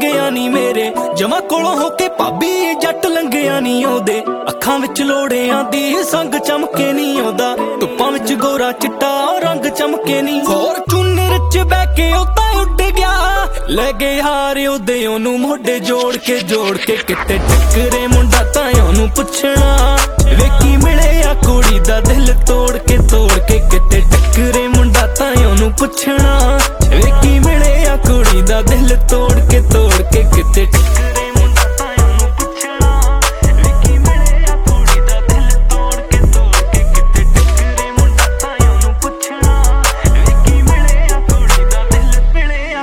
ਲੰਘਿਆ ਨੀ ਮੇਰੇ ਜਮਾ ਕੋਲੋਂ ਹੋ ਕੇ ਭਾਬੀ ਜੱਟ ਲੰਘਿਆ ਨੀ ਉਹਦੇ ਅੱਖਾਂ ਵਿੱਚ ਲੋੜਿਆਂ ਦੀ ਸੰਗ ਚਮਕੇ ਨੀ ਆਉਂਦਾ ਧੁੱਪਾਂ ਵਿੱਚ ਗੋਰਾ ਚਿੱਟਾ ਰੰਗ ਚਮਕੇ ਨੀ ਫੋਰਚੂਨਰ ਚ ਬਹਿ ਕੇ ਉਹ ਤਾਂ ਉੱਡ ਗਿਆ ਲੈ ਗਏ ਹਾਰ ਉਹਦੇ ਉਹਨੂੰ ਮੋਢੇ ਜੋੜ ਕੇ ਕਿਤੇ ਟੱਕਰੇ ਮੁੰਡਾ ਤਾਂ ਉਹਨੂੰ ਪੁੱਛਣਾ ਵੇਖੀ ਮਿਲਿਆ ਕੁੜੀ ਦਾ ਦਿਲ ਤੋੜ ਕੇ ਕਿਤੇ ਟੱਕਰੇ ਮੁੰਡਾ ਤਾਂ ਉਹਨੂੰ ਪੁੱਛਣਾ ਵੇਖੀ ਮਿਲਿਆ ਕੁੜੀ ਦਾ ਦਿਲ ਤੋੜ ਕੇ ਕਿਤੇ ਟੱਕਰੇ ਮੁੰਡਾ ਤਾਂ ਉਹਨੂੰ ਪੁੱਛਣਾ ਵੇਖੀ ਮਿਲਿਆ ਕੁੜੀ ਦਾ ਦਿਲ ਤੋੜ ਕੇ ਕਿਤੇ ਟੱਕਰੇ ਮੁੰਡਾ ਤਾਂ ਉਹਨੂੰ ਪੁੱਛਣਾ ਵੇਖੀ ਮਿਲਿਆ ਕੁੜੀ ਦਾ ਦਿਲ ਮਿਲਿਆ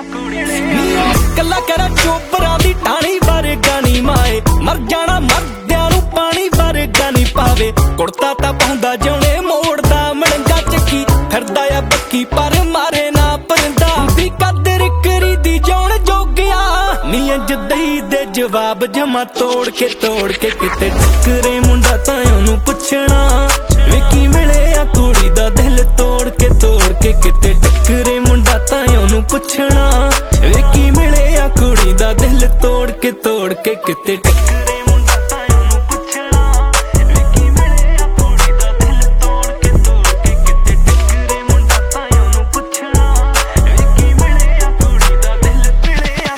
ਕੁੜੀ ਕੱਲਾ ਕਰਾ ਚੋਪਰਾਂ ਦੀ ਟਾਣੀ ਵਰਗਾ ਨੀ ਮਾਏ ਮਰ ਜਾਣਾ ਮਰਦਿਆਂ ਨੂੰ ਪਾਣੀ ਵਰਗਾ ਨੀ ਪਾਵੇ ਕੁੜਤਾ ਤਾਂ ਪਾਉਂਦਾ ਜਿਉਣੇ ਮੋੜਦਾ ਮੜੰਗਾ ਚੱਕੀ ਫਿਰਦਾ ਆ ਬੱਕੀ ਪਰ ਮਾਰੇ ਨਾ ਪਰਦਾ ਵੀ ਕਦਰ ਕਰੀਦੀ ਜਾਣ ਜੋਗਿਆ ਨੀ ਇੰਜ ਦਈ ਦੇ ਜਵਾਬ ਜਮਾ ਤੋੜ ਕੇ ਕਿਤੇ ਟੱਕਰੇ ਮੁੰਡਾ ਤਾਂ ਉਹਨੂੰ ਪੁੱਛਣਾ ਵੇਖੀ ਮਿਲਿਆ ਕੁੜੀ ਦਾ ਦਿਲ ਤੋੜ ਕੇ ਕਿਤੇ ਟੱਕਰੇ ਮੁੰਡਾ ਤਾਂ ਉਹਨੂੰ ਪੁੱਛਣਾ ਵੇਖੀ ਮਿਲਿਆ ਕੁੜੀ ਦਾ ਦਿਲ ਤੋੜ ਕੇ ਕਿਤੇ ਟੱਕਰੇ ਮੁੰਡਾ ਤਾਂ ਉਹਨੂੰ ਪੁੱਛਣਾ ਵੇਖੀ ਮਿਲਿਆ ਕੁੜੀ ਦਾ ਦਿਲ ਤੋੜ ਕੇ ਕਿਤੇ ਟੱਕਰੇ ਮੁੰਡਾ ਤਾਂ ਉਹਨੂੰ ਪੁੱਛਣਾ ਵੇਖੀ ਮਿਲਿਆ ਕੁੜੀ ਦਾ ਦਿਲ ਮਿਲਿਆ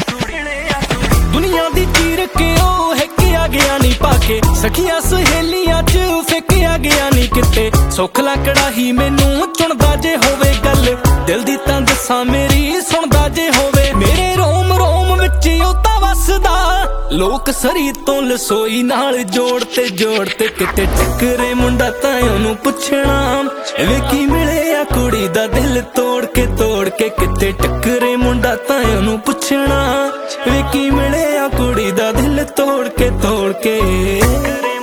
ਕੁੜੀ ਦੁਨੀਆ ਦੀ ਚੀਰ ਕੇ ਉਹ ਹਿੱਕਿਆ ਗਿਆ ਨੀ ਪਾ ਕੇ ਸਖੀਆਂ ਸਹੇਲੀਆਂ ਚ ਫਿੱਕਿਆ ਗਿਆ ਨੀ ਕਿਤੇ ਸੁੱਖ ਲੱਕੜਾ ਹੀ ਮੈਨੂੰ ਚੁਣਦਾ ਜੇ ਹੋਵੇ ਗੱਲ ਦਿਲ ਦੀ ਤਾਂ ਦੱਸਾਂ ਮੇਰੀ ਸੁਣਦਾ ਜੇ ਹੋਵੇ ਮੇਰੇ ਰੋਮ ਵਿੱਚ ਉਹ ਤਾਂ ਵਸਦਾ ਲੋਕ ਸਰੀ ਤੋਂ ਲਸੋਈ ਨਾਲ ਜੋੜ ਤੇ ਕਿਤੇ ਟੱਕਰੇ ਮੁੰਡਾ ਤਾਂ ਉਹਨੂੰ ਪੁੱਛਣਾ ਵੇਖੀ ਮਿਲਿਆ ਕੁੜੀ ਦਾ ਦਿਲ ਤੋੜ ਕੇ ਕਿਤੇ ਟੱਕਰੇ ਮੁੰਡਾ ਤਾਂ ਉਹਨੂੰ ਪੁੱਛਣਾ ਵੇਖੀ ਮਿਲਿਆ ਕੁੜੀ ਦਾ ਦਿਲ ਤੋੜ ਕੇ